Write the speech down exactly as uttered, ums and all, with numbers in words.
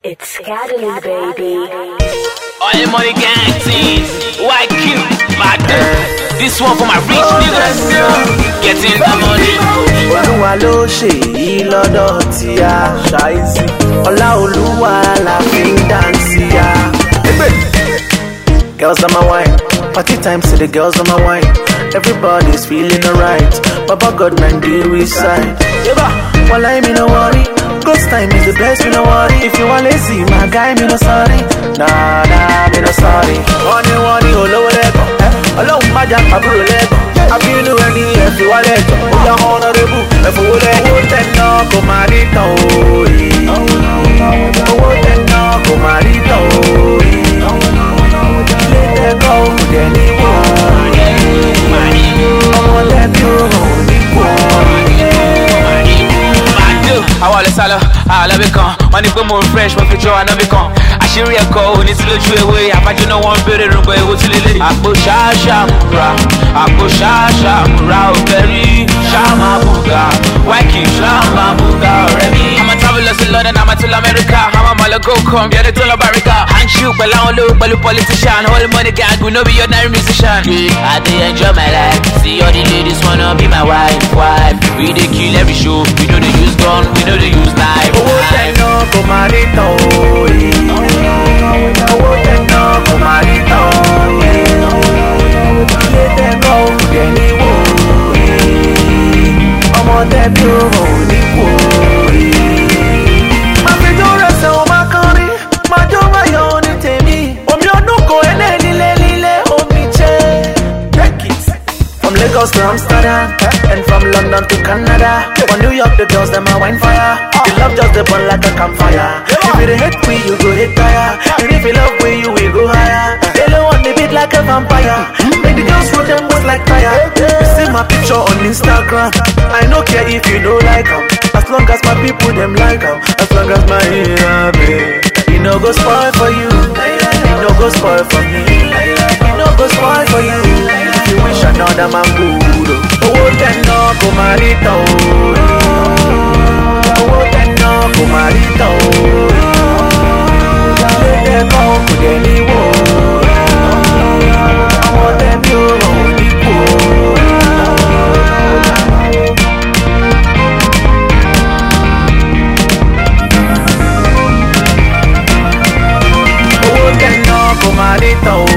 It's Scatterly, baby. All the money gang teams, Y Q, my dude. This one for my rich niggas, getting the money. Olúwa ló ṣe èyí lọ́dọ̀ tí a ṣàìsí. Ọlá Olúwa la fi ń dáǹsì ya. Girls on my wine, party time to the girls on my wine. Everybody's feeling alright. Baba God man do his side. One line me no worry. Ghost time is the best, me no worry. If you want lazy, my guy, me no sorry. Nah, nah, me no sorry. One in one, you lower leg. Alone, my jack, my bro leg. I feel you any, if you want leg. Oh, you're honorable. If you want leg, oh, then no, go marito. Oh, then no, go marito. Let them go, then you want. Oh, let you go. I want to sell I love it con. Money put more fresh, but for sure I love it con. I should record, need to look away. I find you no one better than way. What's the lady? I push Shasha Mura, I push Shasha Mura, very Shama Buga, Wacky Shama Buga, Remy. I'm a traveler to London, I'm a to America. I'm a Malago, come, get it to La Barrica. And shoot, but I don't look, but a politician. All the money gang, we know be ordinary musician. I do enjoy my life. See all the ladies wanna be my wife, wife. We they kill every show, we know they use gun, we know they use knife. Oh, then no, go marito. Oh, then no, go marito. Let them go, then you will. I'm on that pure holy boy. My fedora so my curry, my jova yoni temi. Om yo no go ene lile lile omiche. Take it. From Lagos to Amsterdam, and from London to Canada. From New York, the girls them a wine fire. The love just they burn like a campfire. If you hate we, you go hit tire. And if you love we, you will go higher. They don't want the beat like a vampire. Make the girls roll them boys like fire. You see my picture on Instagram. I don't care if you don't like them. As long as my people them like them. As long as my ear be. You no go spoil for you. You no go spoil for me. You no go spoil for you. If you wish another man good. Oh, then no go marito. Oh, then no go marito. Let them go to the new. I want them your only poor. Oh, then no go marito.